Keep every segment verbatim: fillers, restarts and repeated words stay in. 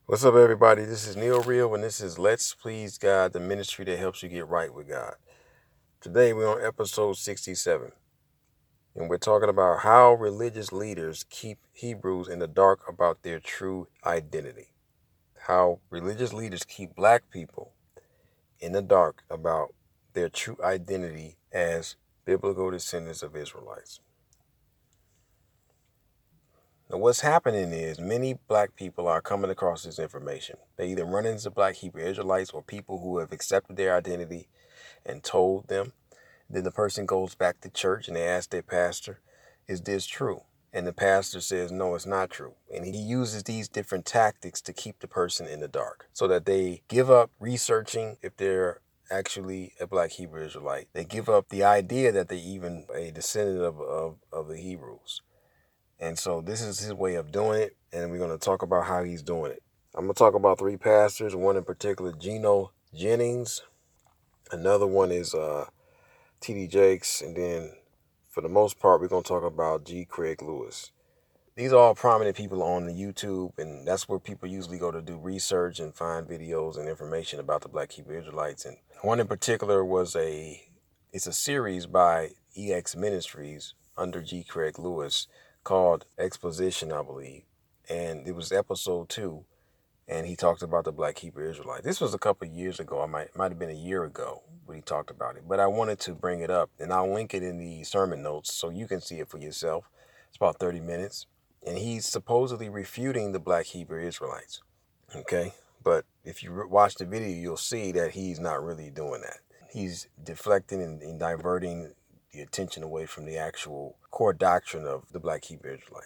What's up, everybody? This is Neil Real, and this is Let's Please God, the ministry that helps you get right with God. Today, we're on episode sixty-seven, and we're talking about how religious leaders keep Hebrews in the dark about their true identity. How religious leaders keep black people in the dark about their true identity as biblical descendants of Israelites. Now, what's happening is many black people are coming across this information. They either run into black Hebrew Israelites or people who have accepted their identity and told them. Then the person goes back to church and they ask their pastor, is this true? And the pastor says, no, it's not true. And he uses these different tactics to keep the person in the dark so that they give up researching if they're actually a black Hebrew Israelite. They give up the idea that they're even a descendant of, of, of the Hebrews. And so this is his way of doing it, and we're going to talk about how he's doing it. I'm going to talk about three pastors, one in particular, Geno Jennings. Another one is uh, T D Jakes, and then for the most part, we're going to talk about G. Craig Lewis. These are all prominent people on the YouTube, and that's where people usually go to do research and find videos and information about the Black Hebrew Israelites. And one in particular was a, it's a series by E X Ministries under G. Craig Lewis called Exposition, I believe. And it was episode two, and he talked about the Black Hebrew Israelite. This was a couple of years ago. I might might have been a year ago when he talked about it. But I wanted to bring it up, and I'll link it in the sermon notes so you can see it for yourself. It's about thirty minutes. And he's supposedly refuting the Black Hebrew Israelites. Okay? But if you watch the video, you'll see that he's not really doing that. He's deflecting and, and diverting the attention away from the actual core doctrine of the Black Hebrew Israelite.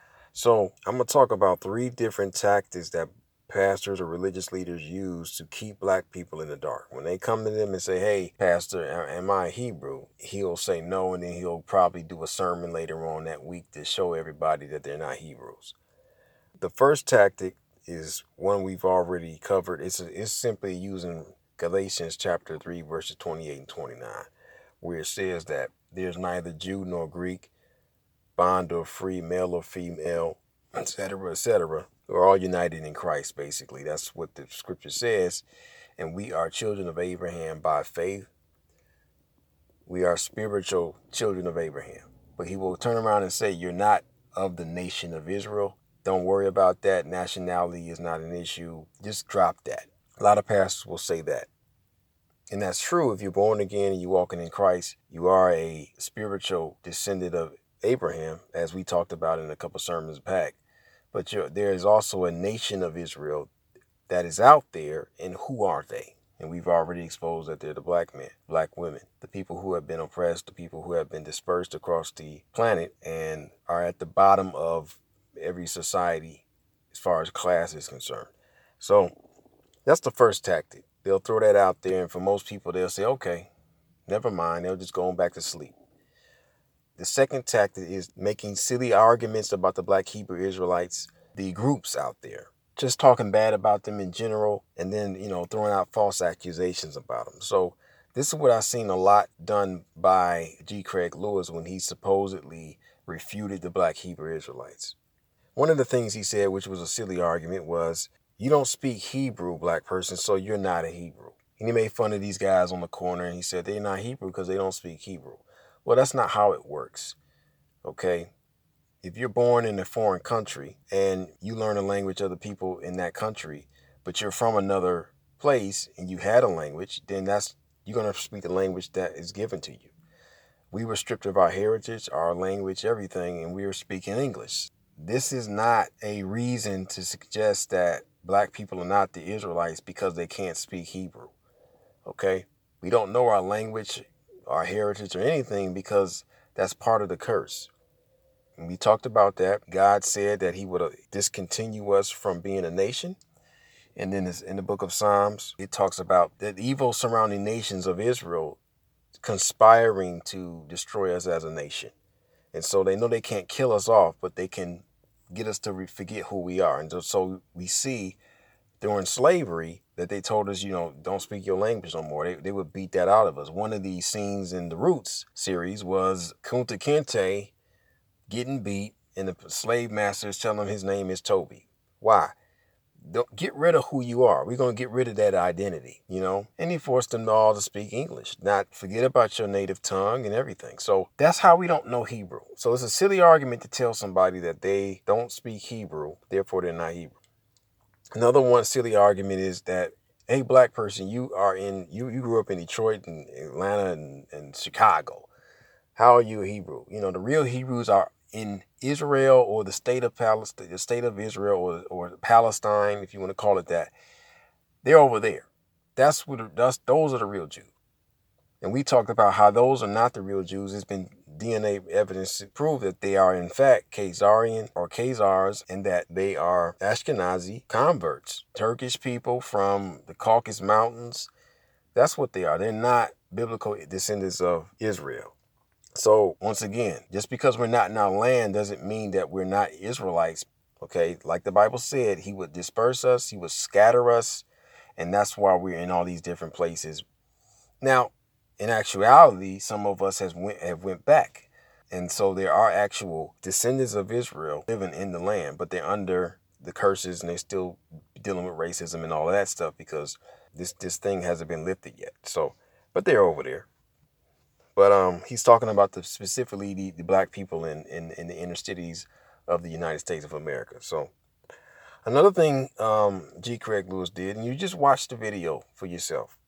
So I'm going to talk about three different tactics that pastors or religious leaders use to keep black people in the dark. When they come to them and say, hey, pastor, am I a Hebrew? He'll say no, and then he'll probably do a sermon later on that week to show everybody that they're not Hebrews. The first tactic is one we've already covered. It's, it's simply using Galatians chapter three, verses twenty-eight and twenty-nine, where it says that there's neither Jew nor Greek, bond or free, male or female, et cetera, et cetera. We're all united in Christ, basically. That's what the scripture says. And we are children of Abraham by faith. We are spiritual children of Abraham. But he will turn around and say, you're not of the nation of Israel. Don't worry about that. Nationality is not an issue. Just drop that. A lot of pastors will say that. And that's true. If you're born again and you're walking in Christ, you are a spiritual descendant of Abraham, as we talked about in a couple sermons back. But there is also a nation of Israel that is out there, and who are they? And we've already exposed that they're the black men, black women, the people who have been oppressed, the people who have been dispersed across the planet and are at the bottom of every society as far as class is concerned. So that's the first tactic. They'll throw that out there, and for most people, they'll say, okay, never mind. They'll just go on back to sleep. The second tactic is making silly arguments about the Black Hebrew Israelites, the groups out there, just talking bad about them in general, and then, you know, throwing out false accusations about them. So this is what I've seen a lot done by G. Craig Lewis when he supposedly refuted the Black Hebrew Israelites. One of the things he said, which was a silly argument, was, you don't speak Hebrew, black person, so you're not a Hebrew. And he made fun of these guys on the corner, and he said they're not Hebrew because they don't speak Hebrew. Well, that's not how it works, okay? If you're born in a foreign country and you learn a language of the people in that country, but you're from another place and you had a language, then that's you're going to speak the language that is given to you. We were stripped of our heritage, our language, everything, and we were speaking English. This is not a reason to suggest that black people are not the Israelites because they can't speak Hebrew, okay? We don't know our language, our heritage, or anything because that's part of the curse. And we talked about that. God said that he would discontinue us from being a nation. And then in the book of Psalms, it talks about the evil surrounding nations of Israel conspiring to destroy us as a nation. And so they know they can't kill us off, but they can get us to forget who we are. And so we see during slavery that they told us, you know, don't speak your language no more. They, they would beat that out of us. One of these scenes in the Roots series was Kunta Kinte getting beat, and the slave master is telling him his name is Toby. Why? Don't get rid of who you are. We're going to get rid of that identity, you know? And he forced them all to speak English, not forget about your native tongue and everything. So that's how we don't know Hebrew. So it's a silly argument to tell somebody that they don't speak Hebrew, therefore they're not Hebrew. Another one silly argument is that, hey, black person, you are in, you, you grew up in Detroit and Atlanta and, and Chicago. How are you a Hebrew? You know, the real Hebrews are in Israel or the state of Palestine, the state of Israel or, or Palestine, if you want to call it that. They're over there. That's what that's those are the real Jews. And we talked about how those are not the real Jews. It's been D N A evidence to prove that they are in fact Khazarian or Khazars, and that they are Ashkenazi converts, Turkish people from the Caucasus Mountains. That's what they are. They're not biblical descendants of Israel. So once again, just because we're not in our land doesn't mean that we're not Israelites. Okay, like the Bible said, he would disperse us, he would scatter us, and that's why we're in all these different places. Now, in actuality, some of us has went have went back, and so there are actual descendants of Israel living in the land, but they're under the curses and they're still dealing with racism and all of that stuff because this this thing hasn't been lifted yet. So, but they're over there. But um, he's talking about the specifically the, the black people in, in, in the inner cities of the United States of America. So another thing um, G. Craig Lewis did, and you just watch the video for yourself.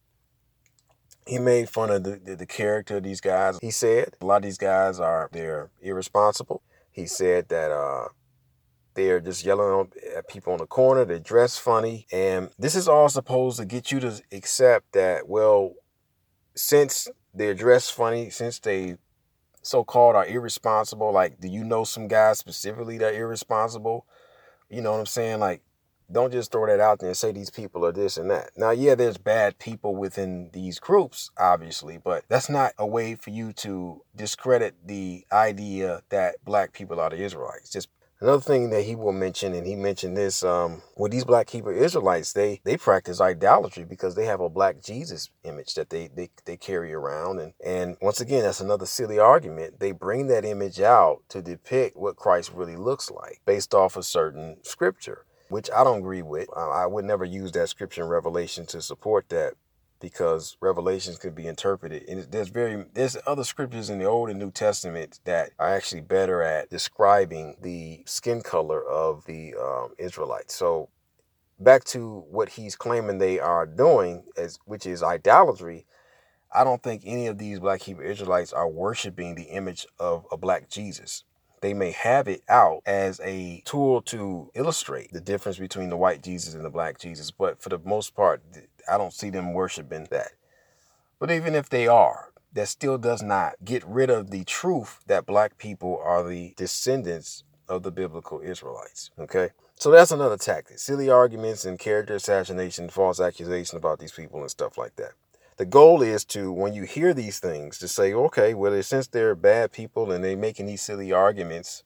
He made fun of the, the, the character of these guys. He said a lot of these guys are they're irresponsible. He said that uh, they're just yelling at people on the corner. They dress funny. And this is all supposed to get you to accept that, well, since they're dressed funny, since they so-called are irresponsible, like, do you know some guys specifically that are irresponsible? You know what I'm saying? Like, don't just throw that out there and say these people are this and that. Now, yeah, there's bad people within these groups, obviously, but that's not a way for you to discredit the idea that black people are the Israelites. Just another thing that he will mention, and he mentioned this, um, with these black Hebrew Israelites, they they practice idolatry because they have a black Jesus image that they they, they carry around. And, and once again, that's another silly argument. They bring that image out to depict what Christ really looks like based off a certain scripture, which I don't agree with. Uh, I would never use that scripture in Revelation to support that, because Revelations could be interpreted. And there's very there's other scriptures in the Old and New Testament that are actually better at describing the skin color of the um, Israelites. So back to what he's claiming they are doing, as which is idolatry. I don't think any of these black Hebrew Israelites are worshiping the image of a black Jesus. They may have it out as a tool to illustrate the difference between the white Jesus and the black Jesus, but for the most part, I don't see them worshiping that. But even if they are, that still does not get rid of the truth that black people are the descendants of the biblical Israelites, okay? So that's another tactic. Silly arguments and character assassination, false accusation about these people and stuff like that. The goal is to, when you hear these things, to say, okay, well, since they're bad people and they're making these silly arguments,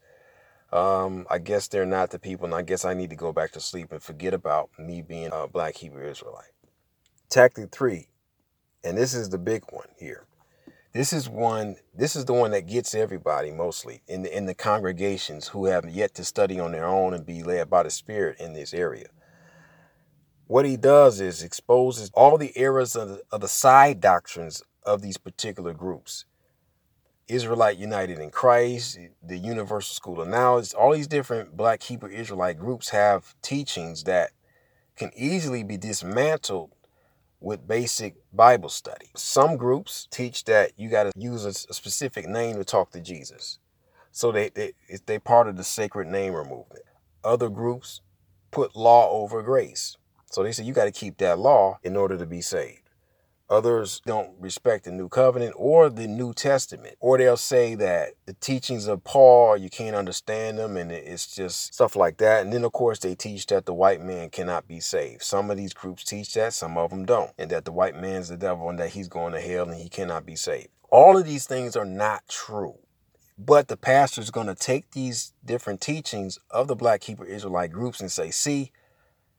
um, I guess they're not the people, and I guess I need to go back to sleep and forget about me being a black Hebrew Israelite. Tactic three, and this is the big one here. This is one. This is the one that gets everybody mostly in the in the congregations who have yet to study on their own and be led by the Spirit in this area. What he does is exposes all the errors of the, of the side doctrines of these particular groups. Israelite United in Christ, the Universal School of Knowledge, all these different black Hebrew Israelite groups have teachings that can easily be dismantled with basic Bible study. Some groups teach that you got to use a, a specific name to talk to Jesus. So they, they, they're part of the sacred namer movement. Other groups put law over grace. So they say you got to keep that law in order to be saved. Others don't respect the New Covenant or the New Testament. Or they'll say that the teachings of Paul, you can't understand them, and it's just stuff like that. And then, of course, they teach that the white man cannot be saved. Some of these groups teach that, some of them don't. And that the white man's the devil and that he's going to hell and he cannot be saved. All of these things are not true. But the pastor is going to take these different teachings of the black Hebrew Israelite groups and say, see,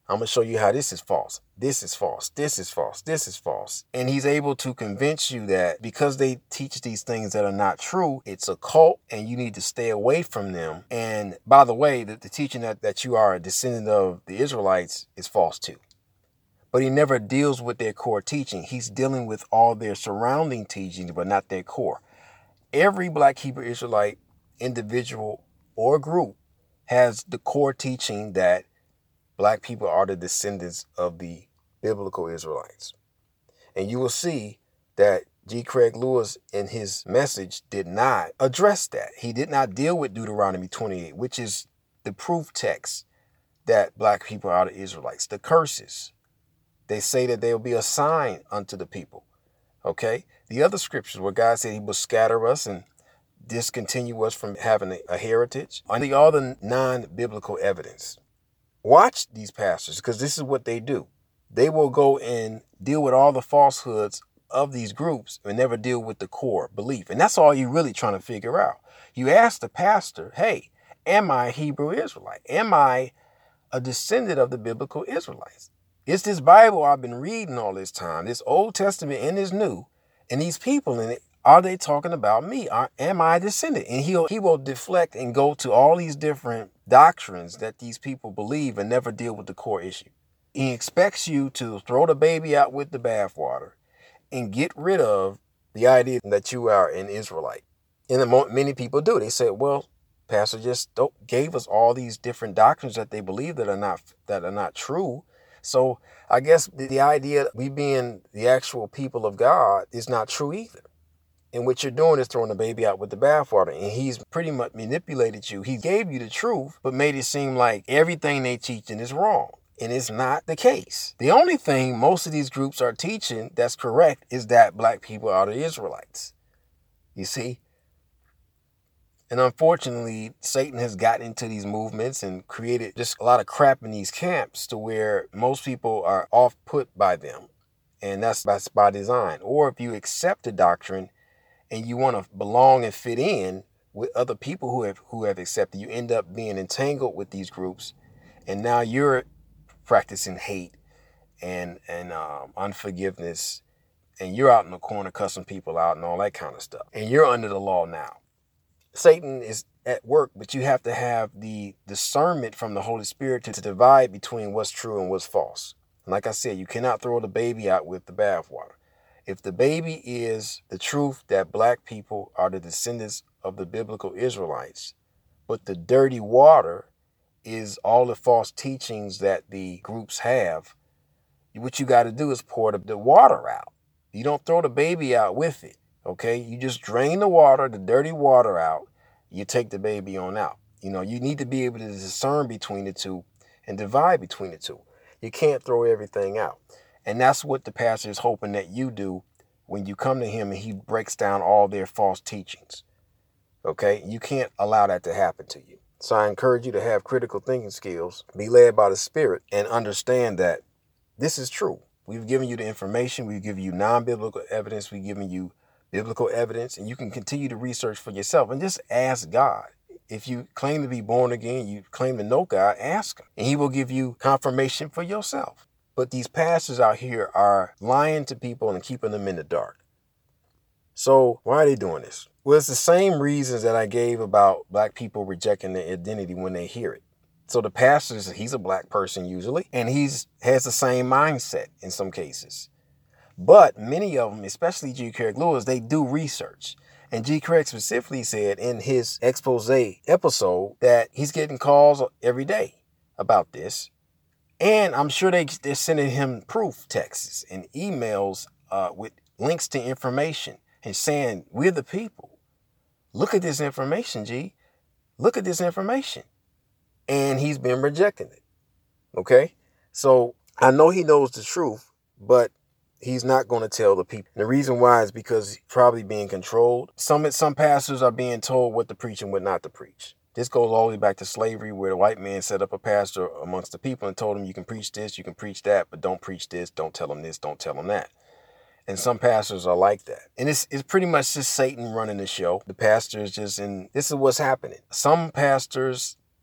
I'm going to show you how this is false. This is false. This is false. This is false. And he's able to convince you that because they teach these things that are not true, it's a cult and you need to stay away from them. And by the way, the, the teaching that, that you are a descendant of the Israelites is false too. But he never deals with their core teaching. He's dealing with all their surrounding teachings, but not their core. Every Black Hebrew Israelite individual or group has the core teaching that Black people are the descendants of the biblical Israelites. And you will see that G. Craig Lewis in his message did not address that. He did not deal with Deuteronomy twenty-eight, which is the proof text that Black people are the Israelites. The curses. They say that they will be a sign unto the people. Okay? The other scriptures where God said he will scatter us and discontinue us from having a, a heritage. And the other non-biblical evidence. Watch these pastors, because this is what they do. They will go and deal with all the falsehoods of these groups and never deal with the core belief. And that's all you're really trying to figure out. You ask the pastor, hey, am I a Hebrew Israelite? Am I a descendant of the biblical Israelites? It's this Bible I've been reading all this time, this Old Testament and this New, and these people in it, are they talking about me? Are, am I a descendant? And he'll, he will deflect and go to all these different doctrines that these people believe and never deal with the core issue. He expects you to throw the baby out with the bathwater and get rid of the idea that you are an Israelite. And the, many people do. They say, well, Pastor just gave us all these different doctrines that they believe that are not that are not true. So I guess the, the idea that we being the actual people of God is not true either. And what you're doing is throwing the baby out with the bathwater. And he's pretty much manipulated you. He gave you the truth, but made it seem like everything they teaching is wrong. And it's not the case. The only thing most of these groups are teaching that's correct is that Black people are the Israelites. You see? And unfortunately, Satan has gotten into these movements and created just a lot of crap in these camps to where most people are off put by them. And that's, that's by design. Or if you accept the doctrine and you want to belong and fit in with other people who have who have accepted, you end up being entangled with these groups. And now you're practicing hate and, and um, unforgiveness. And you're out in the corner cussing people out and all that kind of stuff. And you're under the law now. Satan is at work, but you have to have the discernment from the Holy Spirit to, to divide between what's true and what's false. And like I said, you cannot throw the baby out with the bathwater. If the baby is the truth that Black people are the descendants of the biblical Israelites, but the dirty water is all the false teachings that the groups have, what you got to do is pour the, the water out. You don't throw the baby out with it, okay? You just drain the water, the dirty water out. You take the baby on out. You know, you need to be able to discern between the two and divide between the two. You can't throw everything out. And that's what the pastor is hoping that you do when you come to him and he breaks down all their false teachings. Okay? You can't allow that to happen to you. So I encourage you to have critical thinking skills, be led by the Spirit, and understand that this is true. We've given you the information. We've given you non-biblical evidence. We've given you biblical evidence, and you can continue to research for yourself and just ask God. If you claim to be born again, you claim to know God, ask him, and he will give you confirmation for yourself. But these pastors out here are lying to people and keeping them in the dark. So why are they doing this? Well, it's the same reasons that I gave about Black people rejecting their identity when they hear it. So the pastor, he's a Black person usually, and he's has the same mindset in some cases. But many of them, especially G. Craig Lewis, they do research. And G. Craig specifically said in his expose episode that he's getting calls every day about this. And I'm sure they, they're sending him proof texts and emails uh, with links to information and saying, we're the people. Look at this information, G. Look at this information. And he's been rejecting it. Okay? So I know he knows the truth, but he's not going to tell the people. And the reason why is because he's probably being controlled. Some, some pastors are being told what to preach and what not to preach. This goes all the way back to slavery, where the white man set up a pastor amongst the people and told him, you can preach this, you can preach that, but don't preach this, don't tell them this, don't tell them that. And some pastors are like that. And it's, it's pretty much just Satan running the show. The pastor is just in, this is what's happening. Some pastors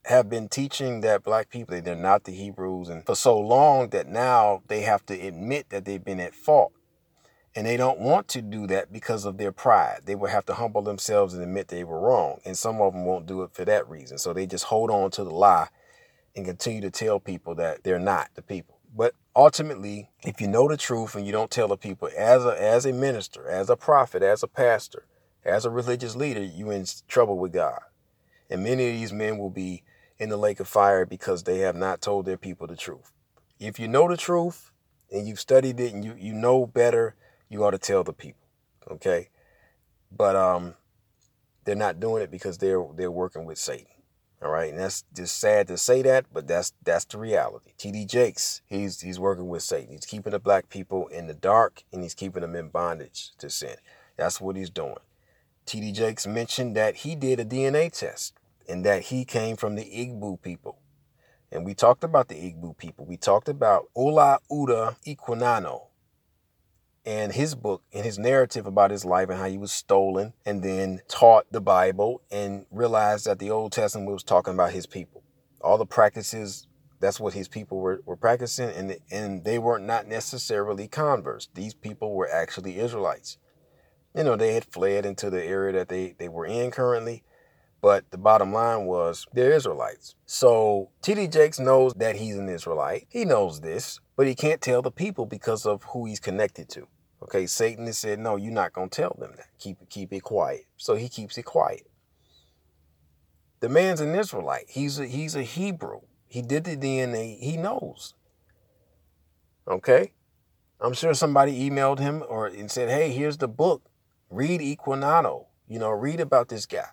have been teaching that black people, they're not the Hebrews, and for so long that now they have to admit that they've been at fault. And they don't want to do that because of their pride. They will have to humble themselves and admit they were wrong. And some of them won't do it for that reason. So they just hold on to the lie and continue to tell people that they're not the people. But ultimately, if you know the truth and you don't tell the people, as a, as a minister, as a prophet, as a pastor, as a religious leader, you're in trouble with God. And many of these men will be in the lake of fire because they have not told their people the truth. If you know the truth and you've studied it and you, you know better, you ought to tell the people, okay? But um, they're not doing it because they're they're working with Satan, all right? And that's just sad to say that, but that's that's the reality. T D Jakes, he's he's working with Satan. He's keeping the black people in the dark, and he's keeping them in bondage to sin. That's what he's doing. T D Jakes mentioned that he did a D N A test and that he came from the Igbo people. And we talked about the Igbo people. We talked about Ola Uda Ikwunano and his book and his narrative about his life and how he was stolen and then taught the Bible and realized that the Old Testament was talking about his people. All the practices, that's what his people were, were practicing, and, and they were not necessarily converts. These people were actually Israelites. You know, they had fled into the area that they, they were in currently, but the bottom line was they're Israelites. So T D Jakes knows that he's an Israelite. He knows this, but he can't tell the people because of who he's connected to. Okay, Satan has said, no, you're not going to tell them that. Keep it, keep it quiet. So he keeps it quiet. The man's an Israelite. He's a, he's a Hebrew. He did the D N A. He knows. Okay? I'm sure somebody emailed him or and said, hey, here's the book. Read Ikwunano. You know, read about this guy.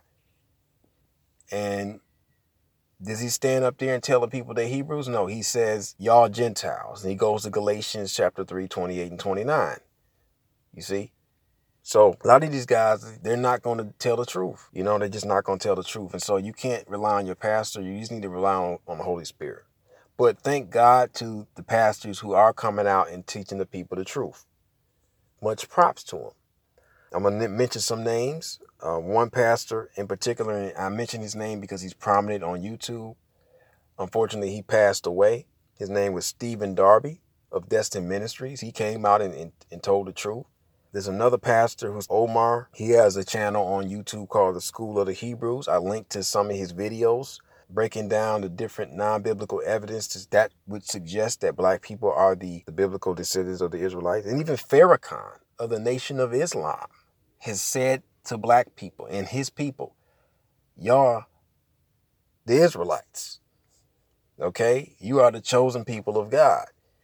And does he stand up there and tell the people they're Hebrews? No, he says, y'all Gentiles. And he goes to Galatians chapter three, twenty-eight and twenty-nine. You see? So a lot of these guys, they're not going to tell the truth. You know, they're just not going to tell the truth. And so you can't rely on your pastor. You just need to rely on, on the Holy Spirit. But thank God to the pastors who are coming out and teaching the people the truth. Much props to them. I'm going to mention some names. Uh, one pastor in particular, and I mention his name because he's prominent on YouTube. Unfortunately, he passed away. His name was Stephen Darby of Destin Ministries. He came out and, and, and told the truth. There's another pastor who's Omar. He has a channel on YouTube called The School of the Hebrews. I linked to some of his videos breaking down the different non-biblical evidence that would suggest that black people are the, the biblical descendants of the Israelites. And even Farrakhan of the Nation of Islam has said to black people and his people, y'all, the Israelites, okay? You are the chosen people of God.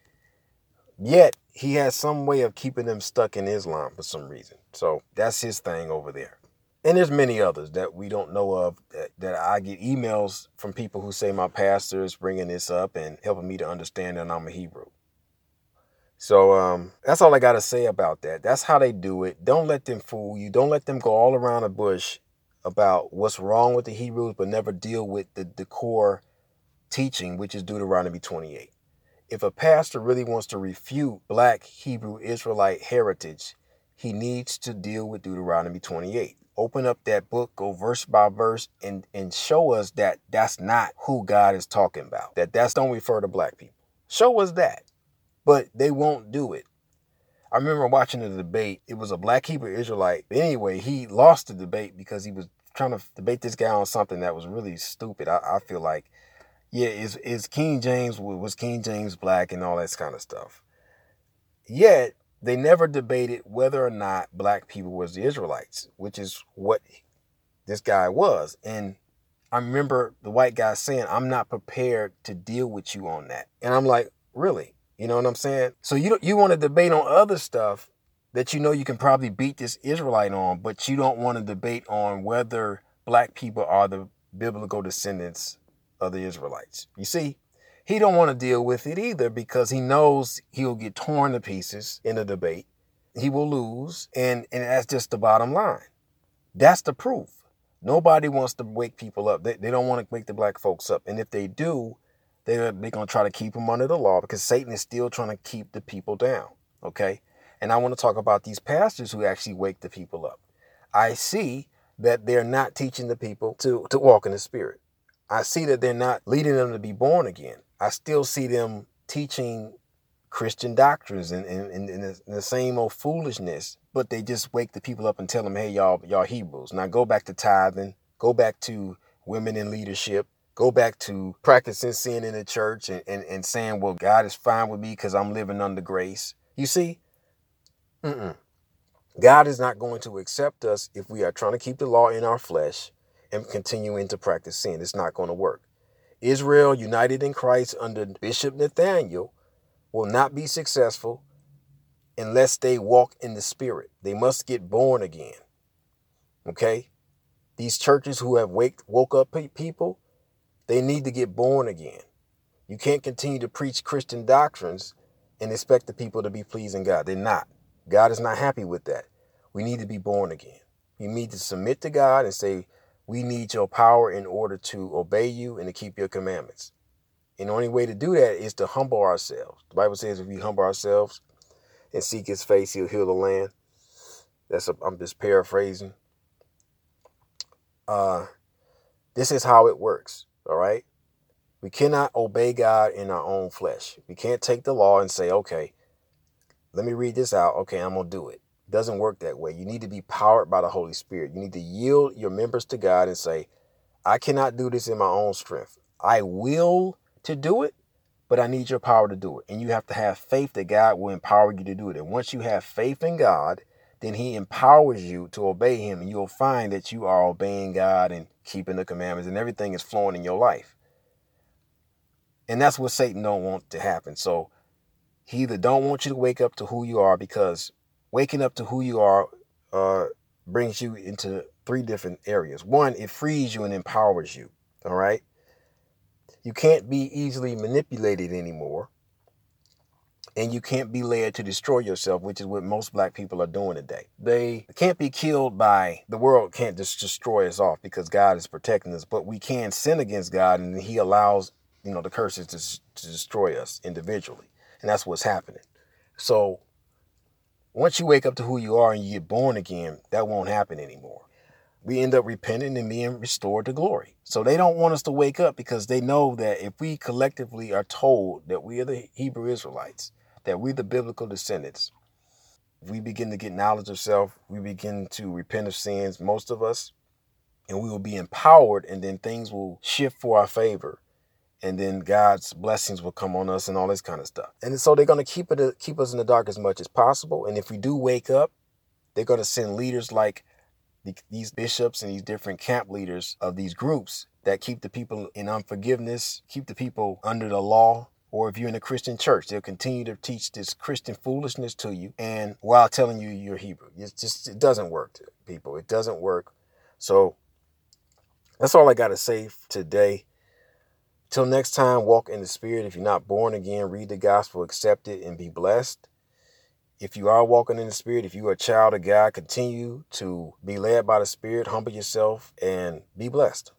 Yet, he has some way of keeping them stuck in Islam for some reason. So that's his thing over there. And there's many others that we don't know of that, that I get emails from people who say my pastor is bringing this up and helping me to understand that I'm a Hebrew. So um, that's all I got to say about that. That's how they do it. Don't let them fool you. Don't let them go all around the bush about what's wrong with the Hebrews, but never deal with the, the core teaching, which is Deuteronomy twenty-eight. If a pastor really wants to refute black Hebrew Israelite heritage, he needs to deal with Deuteronomy twenty-eight. Open up that book, go verse by verse, and, and show us that that's not who God is talking about. That that's don't refer to black people. Show us that. But they won't do it. I remember watching the debate. It was a black Hebrew Israelite. Anyway, he lost the debate because he was trying to debate this guy on something that was really stupid. I, I feel like, yeah, is is King James, was King James black and all that kind of stuff. Yet, they never debated whether or not black people was the Israelites, which is what this guy was. And I remember the white guy saying, I'm not prepared to deal with you on that. And I'm like, really? You know what I'm saying? So you you want to debate on other stuff that you know you can probably beat this Israelite on, but you don't want to debate on whether black people are the biblical descendants of the Israelites. You see, he don't want to deal with it either because he knows he'll get torn to pieces in a debate. He will lose, and, and that's just the bottom line. That's the proof. Nobody wants to wake people up. They, they don't want to wake the black folks up. And if they do, they're, they're going to try to keep them under the law because Satan is still trying to keep the people down, okay? And I want to talk about these pastors who actually wake the people up. I see that they're not teaching the people to, to walk in the Spirit. I see that they're not leading them to be born again. I still see them teaching Christian doctrines and, and, and, and the, the same old foolishness, but they just wake the people up and tell them, hey, y'all, y'all Hebrews. Now go back to tithing, go back to women in leadership, go back to practicing sin in the church and, and, and saying, well, God is fine with me because I'm living under grace. You see, Mm-mm. God is not going to accept us if we are trying to keep the law in our flesh and continuing to practice sin. It's not going to work. Israel united in Christ under Bishop Nathaniel will not be successful unless they walk in the Spirit. They must get born again. Okay? These churches who have wake, woke up people, they need to get born again. You can't continue to preach Christian doctrines and expect the people to be pleasing God. They're not. God is not happy with that. We need to be born again. We need to submit to God and say, we need your power in order to obey you and to keep your commandments. And the only way to do that is to humble ourselves. The Bible says if we humble ourselves and seek his face, he'll heal the land. That's a, I'm just paraphrasing. Uh, this is how it works, all right? We cannot obey God in our own flesh. We can't take the law and say, okay, let me read this out. Okay, I'm going to do it. It doesn't work that way. You need to be powered by the Holy Spirit. You need to yield your members to God and say, I cannot do this in my own strength. I will to do it, but I need your power to do it. And you have to have faith that God will empower you to do it. And once you have faith in God, then he empowers you to obey him. And you'll find that you are obeying God and keeping the commandments and everything is flowing in your life. And that's what Satan don't want to happen. So he either don't want you to wake up to who you are, because waking up to who you are uh, brings you into three different areas. One, it frees you and empowers you. All right. You can't be easily manipulated anymore. And you can't be led to destroy yourself, which is what most black people are doing today. They can't be killed by, the world can't just destroy us off because God is protecting us, but we can sin against God and he allows, you know, the curses to, to destroy us individually. And that's what's happening. So once you wake up to who you are and you get born again, that won't happen anymore. We end up repenting and being restored to glory. So they don't want us to wake up because they know that if we collectively are told that we are the Hebrew Israelites, that we're the biblical descendants, we begin to get knowledge of self, we begin to repent of sins, most of us, and we will be empowered, and then things will shift for our favor. And then God's blessings will come on us and all this kind of stuff. And so they're going to keep it, keep us in the dark as much as possible. And if we do wake up, they're going to send leaders like the, these bishops and these different camp leaders of these groups that keep the people in unforgiveness, keep the people under the law. Or if you're in a Christian church, they'll continue to teach this Christian foolishness to you, and while telling you you're Hebrew. It's just, it doesn't work, people. It doesn't work. So that's all I got to say today. Till next time, walk in the Spirit. If you're not born again, read the gospel, accept it, and be blessed. If you are walking in the Spirit, if you are a child of God, continue to be led by the Spirit, humble yourself, and be blessed.